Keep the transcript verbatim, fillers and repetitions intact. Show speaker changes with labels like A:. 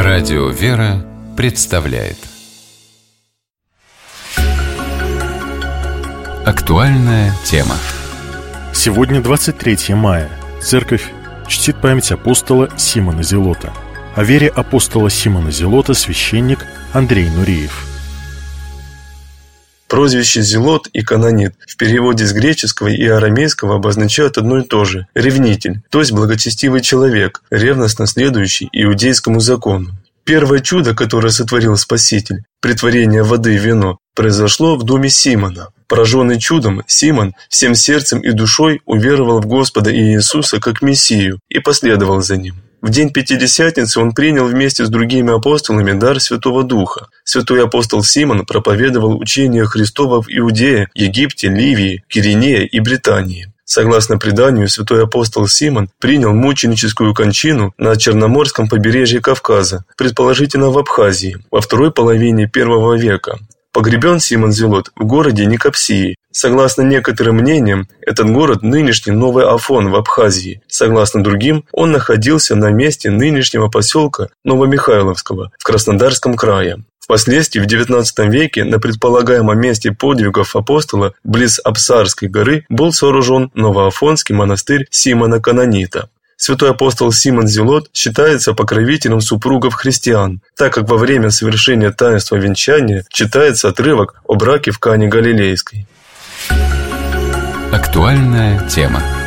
A: Радио «Вера» представляет актуальная тема.
B: Сегодня двадцать третье мая. Церковь чтит память апостола Симона Зелота. О вере апостола Симона Зелота священник Андрей Нуреев.
C: Прозвище «Зелот» и «Канонит» в переводе с греческого и арамейского обозначают одно и то же – ревнитель, то есть благочестивый человек, ревностно следующий иудейскому закону. Первое чудо, которое сотворил Спаситель, претворение воды в вино, произошло в доме Симона. Пораженный чудом, Симон всем сердцем и душой уверовал в Господа Иисуса как Мессию и последовал за Ним. В день Пятидесятницы он принял вместе с другими апостолами дар Святого Духа. Святой апостол Симон проповедовал учение Христово в Иудее, Египте, Ливии, Киринее и Британии. Согласно преданию, святой апостол Симон принял мученическую кончину на Черноморском побережье Кавказа, предположительно в Абхазии, во второй половине первого века. Погребен Симон Зелот в городе Никопсии. Согласно некоторым мнениям, этот город нынешний Новый Афон в Абхазии. Согласно другим, он находился на месте нынешнего поселка Новомихайловского в Краснодарском крае. Впоследствии в девятнадцатом веке на предполагаемом месте подвигов апостола близ Апсарской горы был сооружен Новоафонский монастырь Симона Канонита. Святой апостол Симон Зелот считается покровителем супругов христиан, так как во время совершения таинства венчания читается отрывок о браке в Кане Галилейской.
A: Актуальная тема.